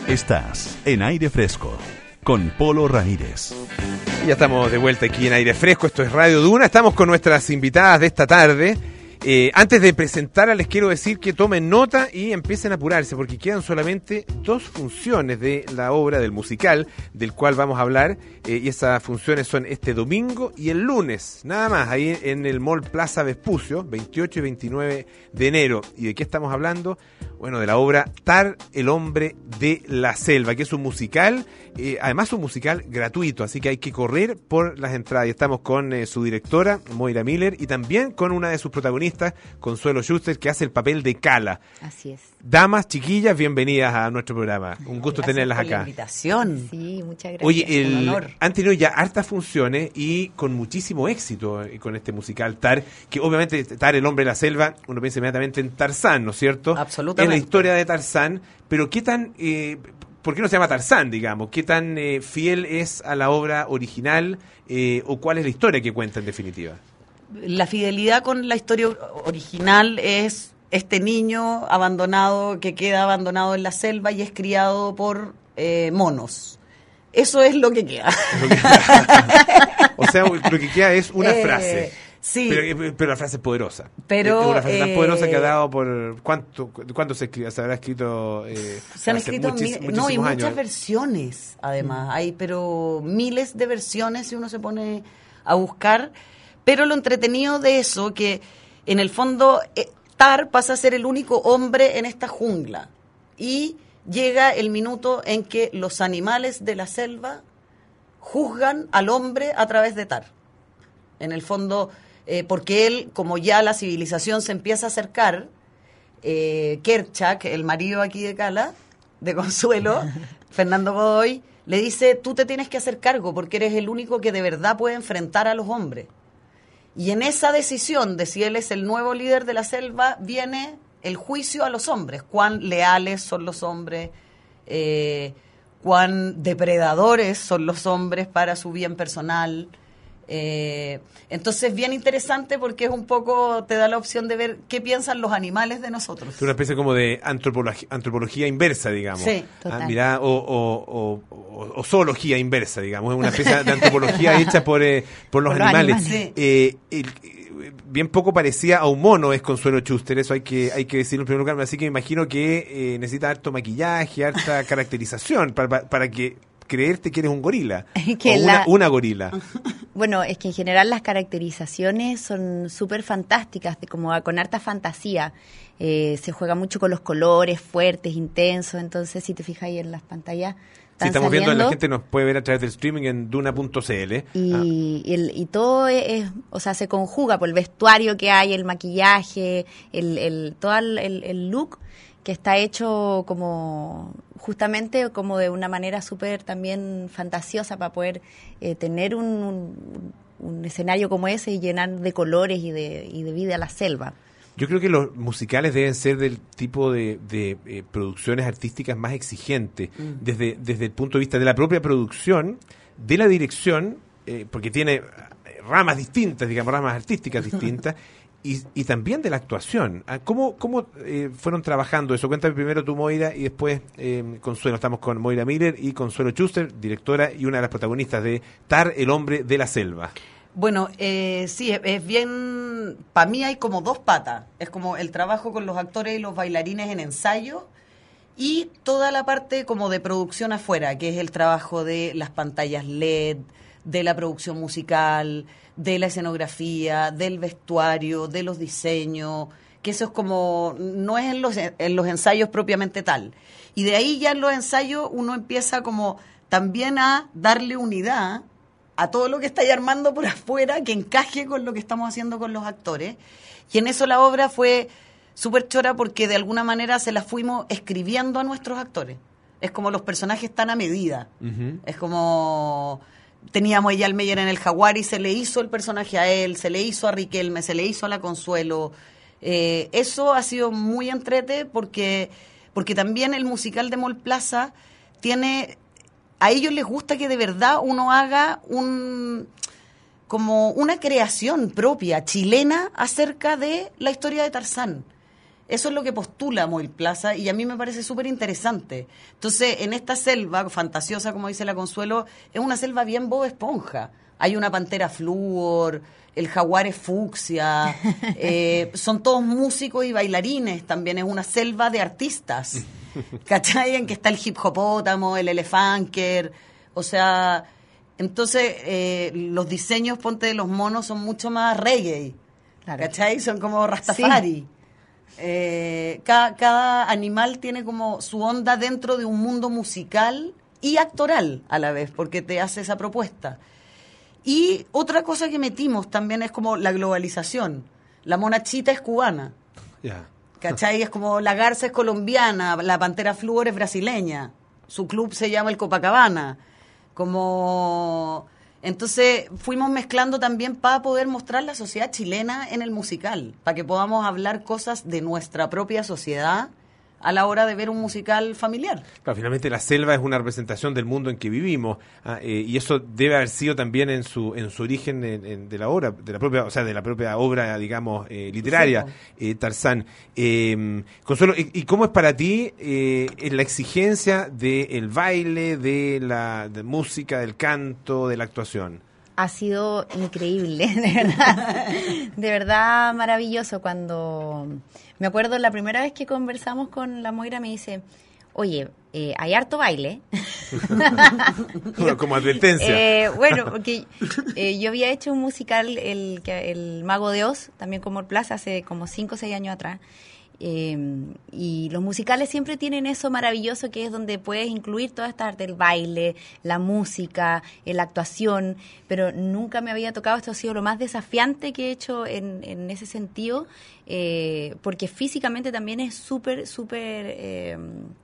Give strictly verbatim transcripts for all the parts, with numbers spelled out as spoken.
Estás en Aire Fresco con Polo Ramírez. Ya estamos de vuelta aquí en Aire Fresco, esto es Radio Duna, estamos con nuestras invitadas de esta tarde. Eh, antes de presentarlas les quiero decir que tomen nota y empiecen a apurarse porque quedan solamente dos funciones de la obra, del musical, del cual vamos a hablar, eh, y esas funciones son este domingo y el lunes, nada más, ahí en el Mall Plaza Vespucio, veintiocho y veintinueve de enero. ¿Y de qué estamos hablando? Bueno, de la obra Tar, el hombre de la selva, que es un musical, eh, además un musical gratuito, así que hay que correr por las entradas. Y estamos con eh, su directora, Moira Miller, y también con una de sus protagonistas, Consuelo Schuster, que hace el papel de Cala. Así es. Damas, chiquillas, bienvenidas a nuestro programa. Un gusto gracias tenerlas por acá. La invitación. Sí, muchas gracias. Oye, el, un honor. han tenido ya hartas funciones y con muchísimo éxito eh, con este musical Tar, que obviamente Tar, el hombre de la selva, uno piensa inmediatamente en Tarzán, ¿no es cierto? Absolutamente. Es la historia de Tarzán, pero ¿qué tan... Eh, ¿Por qué no se llama Tarzán, digamos? ¿Qué tan eh, fiel es a la obra original eh, o cuál es la historia que cuenta en definitiva? La fidelidad con la historia original es este niño abandonado que queda abandonado en la selva y es criado por eh, monos. Eso es lo que queda. O sea, lo que queda es una eh, frase. Sí. Pero, pero la frase es poderosa. Pero, es una frase eh, tan poderosa que ha dado por... ¿Cuánto, cuánto se, escribe, se habrá escrito? Eh, se han escrito muchis, mil, no, y años. muchas versiones, además. Mm. Hay pero miles de versiones si uno se pone a buscar. Pero lo entretenido de eso, que en el fondo eh, Tar pasa a ser el único hombre en esta jungla. Y llega el minuto en que los animales de la selva juzgan al hombre a través de Tar. En el fondo... Eh, porque él, como ya la civilización se empieza a acercar, eh, Kerchak, el marido aquí de Cala, de Consuelo, Fernando Godoy, le dice, tú te tienes que hacer cargo porque eres el único que de verdad puede enfrentar a los hombres. Y en esa decisión de si él es el nuevo líder de la selva, viene el juicio a los hombres, cuán leales son los hombres, eh, cuán depredadores son los hombres para su bien personal. Eh, entonces bien interesante porque es un poco, te da la opción de ver qué piensan los animales de nosotros. Es una especie como de antropología, antropología inversa, digamos. Sí, total. Ah, mirá, o, o, o, o zoología inversa, digamos. Es una especie de antropología hecha por, eh, por los por animales. Los animales. Eh, el, bien poco parecía a un mono es Consuelo Schuster, eso hay que hay que decirlo en primer lugar, así que me imagino que eh, necesita harto maquillaje, harta caracterización para, para, para que creerte que eres un gorila que o una, la... una gorila. Bueno, es que en general las caracterizaciones son súper fantásticas, de como con harta fantasía. Eh, se juega mucho con los colores fuertes, intensos, entonces si te fijas ahí en las pantallas Sí, estamos saliendo, viendo, la gente nos puede ver a través del streaming en duna punto c l. Y, ah. y, el, y todo es, es, o sea, se conjuga por el vestuario que hay, el maquillaje, el, el todo el, el look que está hecho como justamente como de una manera súper también fantasiosa para poder eh, tener un, un, un escenario como ese y llenar de colores y de, y de vida la selva. Yo creo que los musicales deben ser del tipo de, de eh, producciones artísticas más exigentes, mm. desde, desde el punto de vista de la propia producción, de la dirección, eh, porque tiene ramas distintas, digamos, ramas artísticas distintas, y, y también de la actuación. ¿Cómo, cómo eh, fueron trabajando eso? Cuéntame primero tú, Moira, y después eh, Consuelo. Estamos con Moira Miller y Consuelo Schuster, directora y una de las protagonistas de Tar, el hombre de la selva. Bueno, eh, sí, es, es bien, para mí hay como dos patas, es como el trabajo con los actores y los bailarines en ensayo y toda la parte como de producción afuera, que es el trabajo de las pantallas L E D, de la producción musical, de la escenografía, del vestuario, de los diseños, que eso es como, no es en los, en los ensayos propiamente tal. Y de ahí ya en los ensayos uno empieza como también a darle unidad a todo lo que está ahí armando por afuera, que encaje con lo que estamos haciendo con los actores. Y en eso la obra fue súper chora porque de alguna manera se la fuimos escribiendo a nuestros actores. Es como los personajes están a medida. Uh-huh. Es como... Teníamos a Eyal Meyer en el Jaguar y se le hizo el personaje a él, se le hizo a Riquelme, se le hizo a la Consuelo. Eh, eso ha sido muy entrete porque, porque también el musical de Mall Plaza tiene... A ellos les gusta que de verdad uno haga un como una creación propia chilena acerca de la historia de Tarzán. Eso es lo que postula Moil Plaza y a mí me parece súper interesante. Entonces, en esta selva fantasiosa, como dice la Consuelo, es una selva bien Bob Esponja. Hay una pantera flúor, el jaguar es fucsia, eh, son todos músicos y bailarines, también es una selva de artistas, ¿cachai? En que está el hip hopótamo, el elefanker, o sea, entonces eh, los diseños, ponte de los monos, son mucho más reggae, claro. ¿Cachai? Son como Rastafari. Sí. Eh, cada, cada animal tiene como su onda dentro de un mundo musical y actoral a la vez, porque te hace esa propuesta. Y otra cosa que metimos también es como la globalización. La mona chita es cubana. Yeah. ¿Cachai? Es como la garza es colombiana, la pantera flúor es brasileña. Su club se llama el Copacabana. Como... Entonces fuimos mezclando también para poder mostrar la sociedad chilena en el musical, para que podamos hablar cosas de nuestra propia sociedad a la hora de ver un musical familiar. Claro, finalmente la selva es una representación del mundo en que vivimos, ah, eh, y eso debe haber sido también en su en su origen en, en, de la obra, de la propia, o sea, de la propia obra, digamos, eh, literaria, sí, eh, Tarzán. Eh, Consuelo, ¿y, y cómo es para ti eh, la exigencia del baile, de la de música, del canto, de la actuación? Ha sido increíble, de verdad, de verdad maravilloso. Cuando me acuerdo la primera vez que conversamos con la Moira, me dice, oye, eh, hay harto baile. Yo, como advertencia. Eh, bueno, porque eh, yo había hecho un musical, el, el Mago de Oz, también como el Plaza, hace como cinco o seis años atrás. Eh, y los musicales siempre tienen eso maravilloso que es donde puedes incluir toda esta arte, el baile, la música, eh, la actuación, pero nunca me había tocado. Esto ha sido lo más desafiante que he hecho en, en ese sentido, eh, porque físicamente también es súper, súper eh,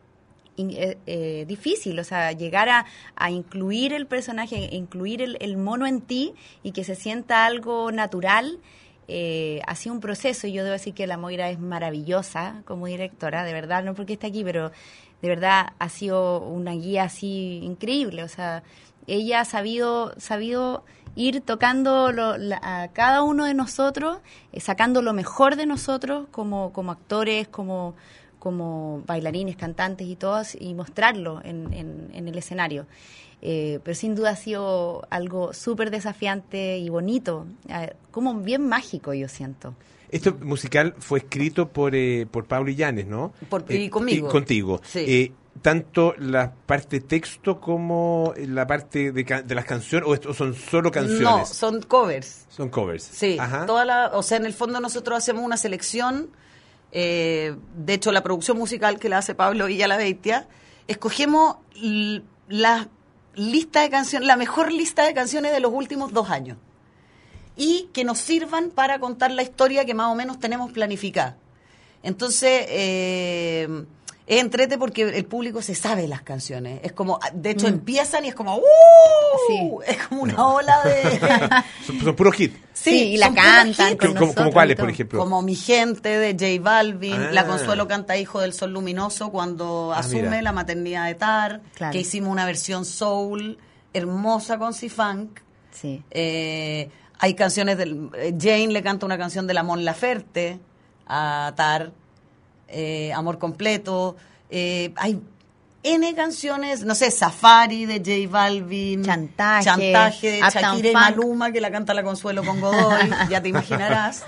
eh, eh, difícil, o sea, llegar a, a incluir el personaje, incluir el, el mono en ti y que se sienta algo natural. Eh, ha sido un proceso y yo debo decir que la Moira es maravillosa como directora, de verdad, no porque está aquí, pero de verdad ha sido una guía así increíble, o sea, ella ha sabido, sabido ir tocando lo, la, a cada uno de nosotros, eh, sacando lo mejor de nosotros como, como actores, como, como bailarines, cantantes y todos, y mostrarlo en, en, en el escenario. Eh, pero sin duda ha sido algo súper desafiante y bonito, eh, como bien mágico, yo siento. Este musical fue escrito por eh, por Pablo Illanes, ¿no? Por, y conmigo. Y contigo. Sí. Eh, tanto la parte texto como la parte de, de las canciones, o, esto, son solo canciones. No, son covers. Son covers. Sí. Ajá. Toda la, o sea, en el fondo nosotros hacemos una selección. Eh, de hecho, la producción musical que la hace Pablo Villalabeitia, escogemos l- las lista de canciones, la mejor lista de canciones de los últimos dos años y que nos sirvan para contar la historia que más o menos tenemos planificada. Entonces, eh, es entrete porque el público se sabe las canciones. Es como, de hecho, mm. empiezan y es como, ¡uh! Sí. Es como una ola de... son, son puros hits. Sí, sí, y la cantan con como, como cuáles, por ejemplo. Como Mi Gente, de J Balvin. Ah. La Consuelo canta Hijo del Sol Luminoso cuando ah, asume mira. la maternidad de Tar. Claro. Que hicimos una versión soul hermosa con C-Funk. Sí. Eh, hay canciones del... Jane le canta una canción de la Mon Laferte a Tar. Eh, Amor Completo. Eh, hay N canciones, no sé, Safari de J Balvin, Chantaje, Chantaje de Uptown Shakira y Funk. Maluma, que la canta la Consuelo con Godoy, ya te imaginarás.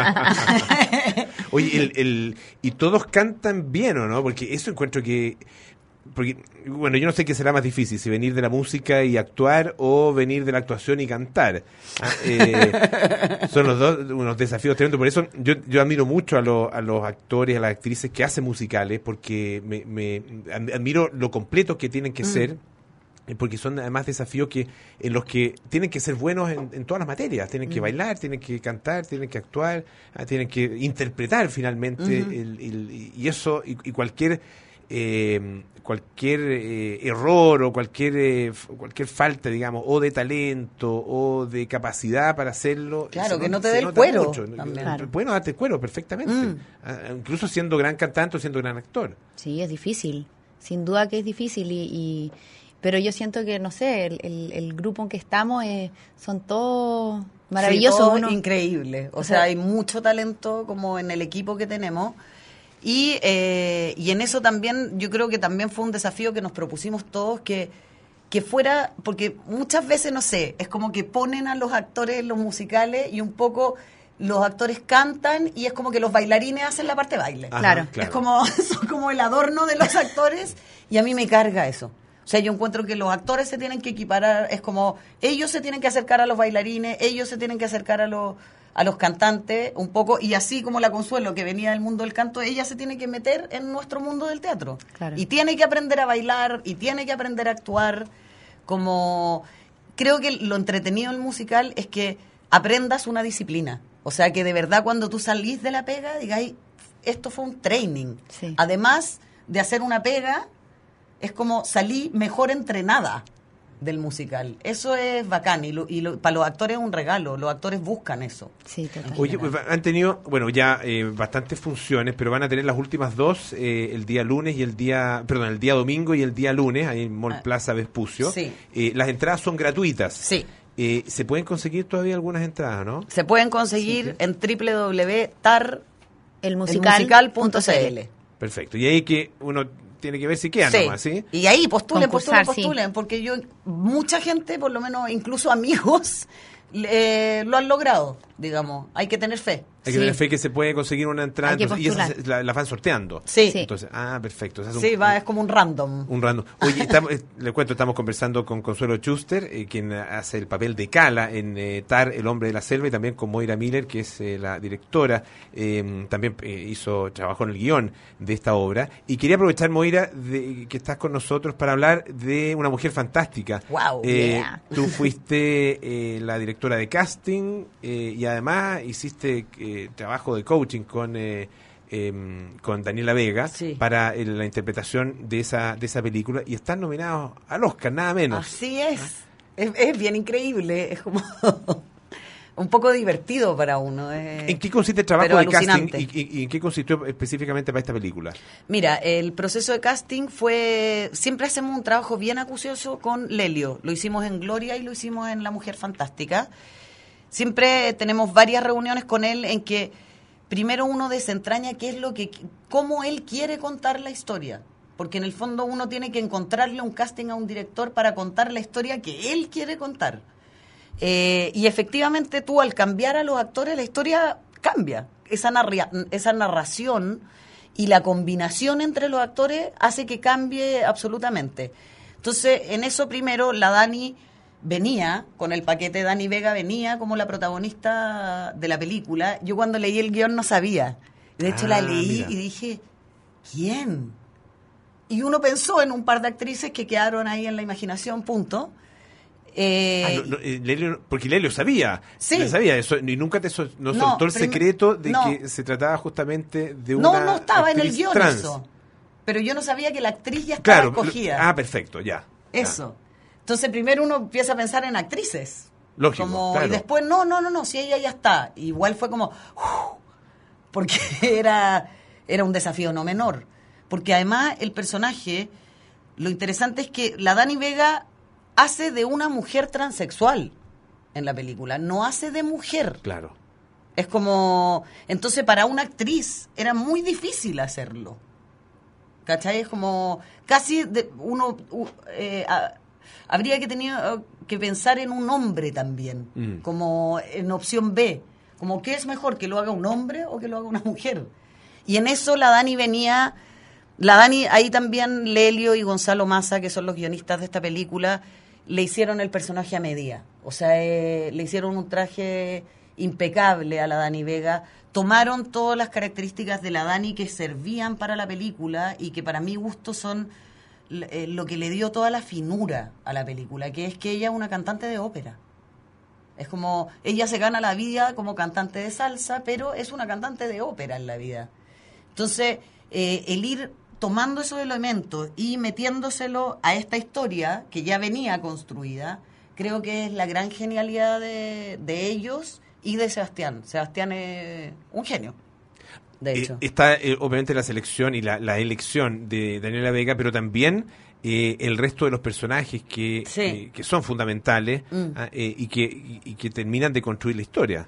Oye, el, el, y todos cantan bien, ¿o no? Porque eso encuentro que... Porque, bueno, yo no sé qué será más difícil, si venir de la música y actuar o venir de la actuación y cantar. Ah, eh, son los dos unos desafíos tremendos. Por eso yo, yo admiro mucho a, lo, a los actores, a las actrices que hacen musicales, porque me, me admiro lo completos que tienen que mm. ser, porque son además desafíos que en los que tienen que ser buenos en, en todas las materias. Tienen que mm. bailar, tienen que cantar, tienen que actuar, tienen que interpretar finalmente. Mm-hmm. el, el, y eso, y, y cualquier... Eh, cualquier eh, error o cualquier eh, cualquier falta, digamos, o de talento o de capacidad para hacerlo, claro, que no, no te dé el cuero claro. Bueno, date el cuero perfectamente, mm. uh, incluso siendo gran cantante o siendo gran actor. Sí, es difícil, sin duda que es difícil, y, y pero yo siento que, no sé, el, el, el grupo en que estamos eh, son todos maravillosos. Sí, todo uno... increíble, o, o sea, sea, hay mucho talento como en el equipo que tenemos. Y, eh, y en eso también, yo creo que también fue un desafío que nos propusimos todos, que, que fuera, porque muchas veces, no sé, es como que ponen a los actores en los musicales y un poco los actores cantan y es como que los bailarines hacen la parte de baile. Ajá, Claro. Es como, son como el adorno de los actores y a mí me carga eso. O sea, yo encuentro que los actores se tienen que equiparar, es como ellos se tienen que acercar a los bailarines, ellos se tienen que acercar a los a los cantantes un poco, y así como la Consuelo, que venía del mundo del canto, ella se tiene que meter en nuestro mundo del teatro. Claro. Y tiene que aprender a bailar, y tiene que aprender a actuar, como... Creo que lo entretenido del musical es que aprendas una disciplina. O sea, que de verdad cuando tú salís de la pega, digáis, esto fue un training. Sí. Además de hacer una pega, es como salí mejor entrenada del musical. Eso es bacán y, lo, y lo, para los actores es un regalo. Los actores buscan eso. Sí, total. Oye, pues, han tenido, bueno, ya eh, bastantes funciones, pero van a tener las últimas dos, eh, el día lunes y el día, perdón, el día domingo y el día lunes, ahí en Mall Ah. Plaza Vespucio. Sí. Eh, las entradas son gratuitas. Sí. Eh, ¿Se pueden conseguir todavía algunas entradas, no? Se pueden conseguir en doble u doble u doble u punto tar El el musical. musical punto c l. Perfecto. Y ahí que uno tiene que ver si quedan Sí. nomás, ¿sí? Y ahí postulen, Concursar, postulen, sí. postulen, porque yo, mucha gente, por lo menos incluso amigos, eh, lo han logrado, digamos. Hay que tener fe. Hay que Sí. tener fe que se puede conseguir una entrada, Hay que entonces, y esas postular. se- la, la van sorteando. Sí, Sí. Entonces, ah, perfecto. O sea, es sí, un- va, es como un random. Un random. Oye, estamos, eh, le cuento, estamos conversando con Consuelo Schuster, eh, quien hace el papel de Cala en eh, Tar, el hombre de la selva, y también con Moira Miller, que es eh, la directora, eh, también eh, hizo, trabajó en el guión de esta obra. Y quería aprovechar, Moira, de, que estás con nosotros para hablar de una mujer fantástica. Wow, Eh, yeah. Tú fuiste eh, la directora de casting eh, y además hiciste eh, trabajo de coaching con... Eh, em, con Daniela Vega Sí. para eh, la interpretación de esa de esa película y están nominados al Oscar, nada menos. Así es. es. Es bien increíble. Es como un poco divertido para uno. es- ¿En qué consiste el trabajo pero de casting alucinante. y, y- y en qué consistió específicamente para esta película? Mira, el proceso de casting fue... Siempre hacemos un trabajo bien acucioso con Lelio. Lo hicimos en Gloria y lo hicimos en La Mujer Fantástica. Siempre tenemos varias reuniones con él en que primero uno desentraña qué es lo que... cómo él quiere contar la historia. Porque en el fondo uno tiene que encontrarle un casting a un director para contar la historia que él quiere contar. Eh, y efectivamente tú al cambiar a los actores la historia cambia. Esa, narria- esa narración y la combinación entre los actores hace que cambie absolutamente. Entonces, en eso primero la Dani venía, con el paquete Dani Vega venía como la protagonista de la película. Yo cuando leí el guión no sabía. De hecho Ah, la leí mira. y dije, ¿quién? Y uno pensó en un par de actrices que quedaron ahí en la imaginación, punto. Eh, Ah, no, no, eh, Lelio- porque Lelio sabía, Sí. le sabía eso, y nunca te sol- no No, soltó el prim- secreto de no. que se trataba justamente de una no, no estaba en el actriz guión trans. eso. Pero yo no sabía que la actriz ya estaba Claro, escogida. ah, perfecto, ya. Eso. Entonces primero uno empieza a pensar en actrices. Lógico, Como- claro. Y después, no, no, no, no, si ella ya está. Igual fue como, ¡uf! Porque era, era un desafío no menor. Porque además el personaje, lo interesante es que la Dani Vega hace de una mujer transexual en la película, no hace de mujer. Claro. Es como, entonces para una actriz era muy difícil hacerlo. ¿Cachai? Es como, casi de, uno, u- eh, a- habría que tener eh, que pensar en un hombre también, Mm. como en opción B, como qué es mejor, que lo haga un hombre o que lo haga una mujer. Y en eso la Dani venía, la Dani, ahí también Lelio y Gonzalo Massa, que son los guionistas de esta película, le hicieron el personaje a medida. O sea, eh, le hicieron un traje impecable a la Dani Vega. Tomaron todas las características de la Dani que servían para la película y que para mi gusto son eh, lo que le dio toda la finura a la película, que es que ella es una cantante de ópera. Es como, ella se gana la vida como cantante de salsa, pero es una cantante de ópera en la vida. Entonces, eh, el ir tomando esos elementos y metiéndoselo a esta historia que ya venía construida, creo que es la gran genialidad de, de ellos y de Sebastián. Sebastián es un genio, de Eh, hecho. está eh, obviamente la selección y la, la elección de Daniela Vega, pero también eh, el resto de los personajes que, Sí. eh, que son fundamentales Mm. ah, eh, y, que, y, y que terminan de construir la historia.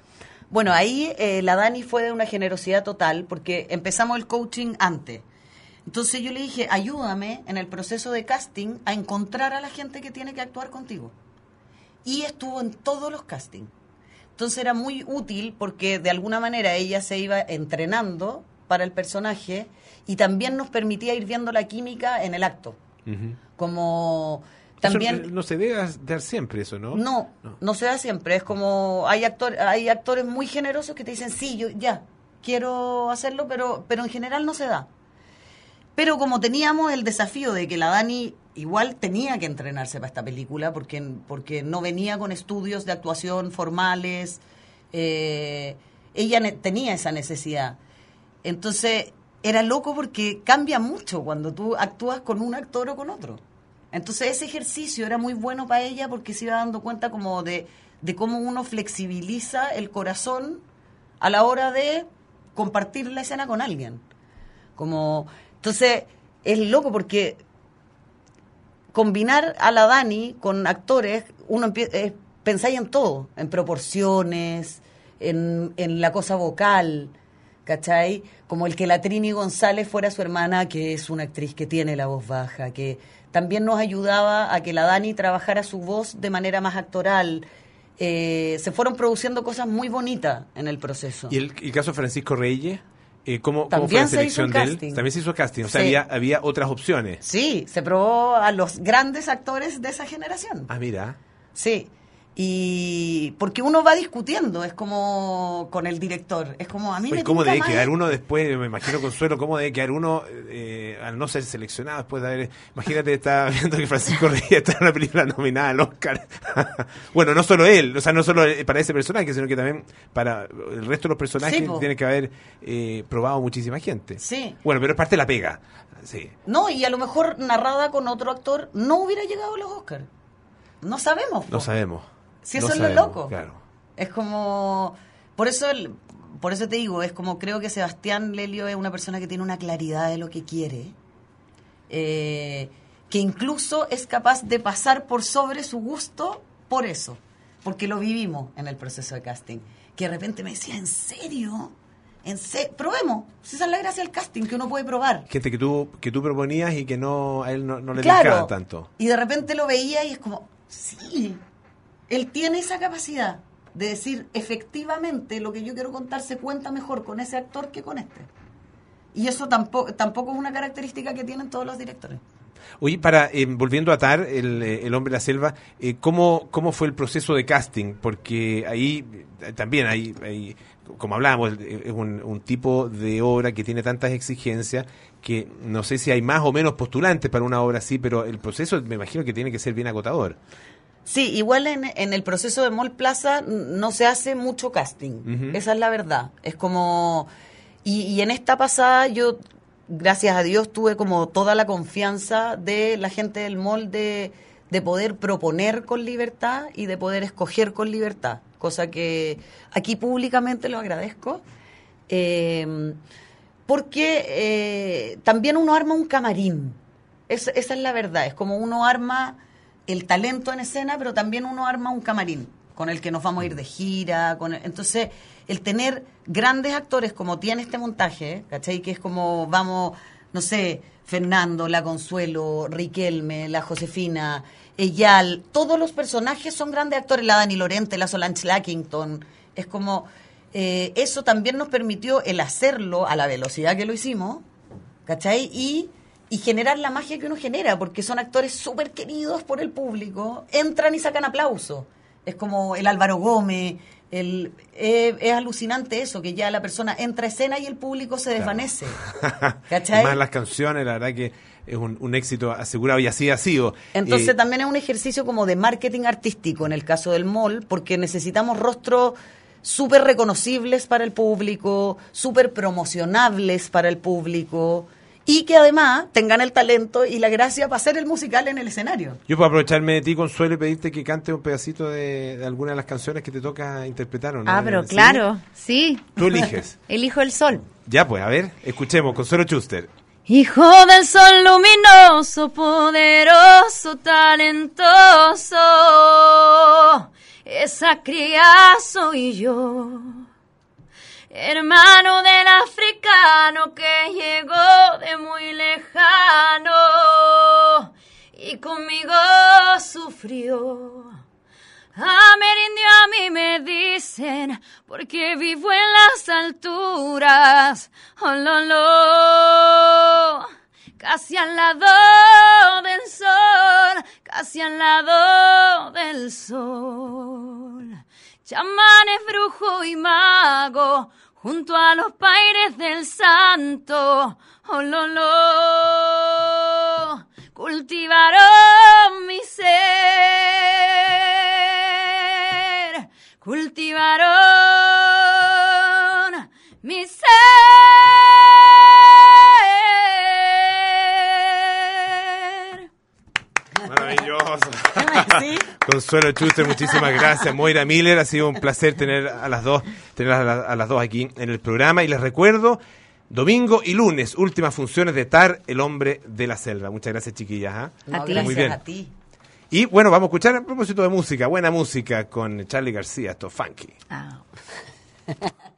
Bueno, ahí eh, la Dani fue de una generosidad total porque empezamos el coaching antes. Entonces yo le dije, ayúdame en el proceso de casting a encontrar a la gente que tiene que actuar contigo. Y estuvo en todos los castings. Entonces era muy útil porque de alguna manera ella se iba entrenando para el personaje y también nos permitía ir viendo la química en el acto. Uh-huh. Como también eso no se debe dar siempre eso, ¿no? No, no, no se da siempre. Es como hay actor, hay actores muy generosos que te dicen sí, yo ya quiero hacerlo, pero pero en general no se da. Pero como teníamos el desafío de que la Dani igual tenía que entrenarse para esta película porque porque no venía con estudios de actuación formales, eh, ella ne- tenía esa necesidad. Entonces era loco porque cambia mucho cuando tú actúas con un actor o con otro. Entonces ese ejercicio era muy bueno para ella porque se iba dando cuenta como de, de cómo uno flexibiliza el corazón a la hora de compartir la escena con alguien. Como, entonces es loco porque combinar a la Dani con actores, uno empieza, eh, pensáis en todo, en proporciones, en, en la cosa vocal, ¿cachai? Como el que la Trini González fuera su hermana, que es una actriz que tiene la voz baja, que también nos ayudaba a que la Dani trabajara su voz de manera más actoral. Eh, se fueron produciendo cosas muy bonitas en el proceso. ¿Y el, el caso de Francisco Reyes? Eh, ¿cómo, ¿Cómo fue la selección de él? También se hizo casting, o sea, sí. había, había otras opciones. Sí, se probó a los grandes actores de esa generación. Ah, mira. Sí, y porque uno va discutiendo, es como con el director, es como a mí pues me ¿cómo debe más... quedar uno después, me imagino Consuelo, cómo debe quedar uno eh, al no ser seleccionado después de haber, imagínate, está viendo que Francisco Reyes está en una película nominada al Oscar. Bueno, no solo él, o sea, no solo para ese personaje, sino que también para el resto de los personajes sí, tiene que haber eh, probado muchísima gente. Sí. Bueno, pero es parte de la pega. Sí. No, y a lo mejor narrada con otro actor no hubiera llegado a los Oscars. No sabemos. No sabemos. Si eso no es sabemos, lo loco. Claro. Es como... Por eso el, por eso te digo, es como creo que Sebastián Lelio es una persona que tiene una claridad de lo que quiere, eh, que incluso es capaz de pasar por sobre su gusto por eso, porque lo vivimos en el proceso de casting. Que de repente me decía, ¿en serio? ¿En serio? Probemos. Esa es la gracia del casting, que uno puede probar. Gente que tú que tú proponías y que no a él no, no le claro, dejaban tanto. Y de repente lo veía y es como, sí... Él tiene esa capacidad de decir, efectivamente, lo que yo quiero contar se cuenta mejor con ese actor que con este. Y eso tampoco, tampoco es una característica que tienen todos los directores. Oye, para eh, volviendo a Tar, el, el hombre de la selva, eh, ¿cómo, ¿cómo fue el proceso de casting? Porque ahí eh, también hay, hay, como hablábamos, es un, un tipo de obra que tiene tantas exigencias que no sé si hay más o menos postulantes para una obra así, pero el proceso me imagino que tiene que ser bien agotador. Sí, igual en, en el proceso de Mall Plaza no se hace mucho casting, uh-huh. Esa es la verdad. Es como... Y, y en esta pasada yo, gracias a Dios, tuve como toda la confianza de la gente del mall de, de poder proponer con libertad y de poder escoger con libertad, cosa que aquí públicamente lo agradezco. Eh, porque eh, también uno arma un camarín, es, esa es la verdad, es como uno arma... el talento en escena, pero también uno arma un camarín con el que nos vamos a ir de gira. Con el, entonces, el tener grandes actores como tiene este montaje, ¿cachai? Que es como, vamos, no sé, Fernando, la Consuelo, Riquelme, la Josefina, Eyal, todos los personajes son grandes actores, la Dani Lorente, la Solange Lackington. Es como, eh, eso también nos permitió el hacerlo a la velocidad que lo hicimos, ¿cachai? Y... y generar la magia que uno genera, porque son actores súper queridos por el público, entran y sacan aplauso. Es como el Álvaro Gómez, el, eh, es alucinante eso, que ya la persona entra a escena y el público se desvanece. Claro. ¿Cachai? Más las canciones, la verdad que es un, un éxito asegurado y así ha sido. Entonces eh, también es un ejercicio como de marketing artístico en el caso del mall, porque necesitamos rostros súper reconocibles para el público, súper promocionables para el público, y que además tengan el talento y la gracia para hacer el musical en el escenario. Yo puedo aprovecharme de ti, Consuelo, y pedirte que cantes un pedacito de, de alguna de las canciones que te toca interpretar, ¿o no? Ah, pero ¿Sí? claro, sí. Tú eliges. Elijo el sol. Ya, pues, a ver, escuchemos, Consuelo Schuster. Hijo del sol luminoso, poderoso, talentoso, esa cría soy yo. hermano del africano que llegó de muy lejano y conmigo sufrió. Amerindio a mí me dicen, porque vivo en las alturas, oh, lo, lo, casi al lado del sol, casi al lado del sol. Chamanes, brujo y mago, junto a los paires del santo, oh, lo, lo, cultivaron mi ser, cultivaron mi ser. Maravilloso. Consuelo Schuster, muchísimas gracias. Moira Miller, ha sido un placer tener a las dos, tener a, la, a las dos aquí en el programa. Y les recuerdo, domingo y lunes, últimas funciones de Tar, el hombre de la selva. Muchas gracias, chiquillas. ¿eh? No, A ti. gracias Muy bien. a ti. Y bueno, vamos a escuchar a propósito de música, buena música con Charly García, esto funky. Ah.